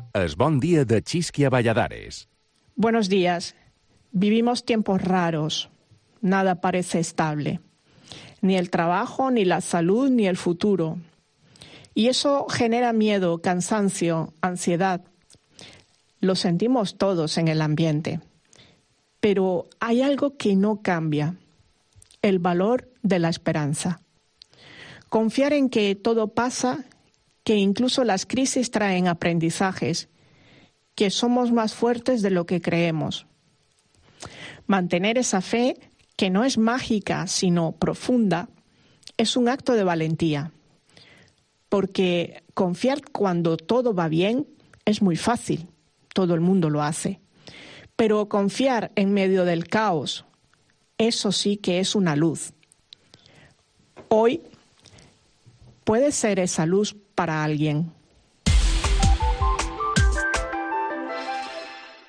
Es Bon Dia de Xisquia Valladares. Buenos días. Vivimos tiempos raros. Nada parece estable. Ni el trabajo, ni la salud, ni el futuro. Y eso genera miedo, cansancio, ansiedad. Lo sentimos todos en el ambiente. Pero hay algo que no cambia: el valor de la esperanza. Confiar en que todo pasa, que incluso las crisis traen aprendizajes, que somos más fuertes de lo que creemos. Mantener esa fe, que no es mágica, sino profunda, es un acto de valentía. Porque confiar cuando todo va bien es muy fácil, todo el mundo lo hace. Pero confiar en medio del caos, eso sí que es una luz. Hoy puede ser esa luz para alguien.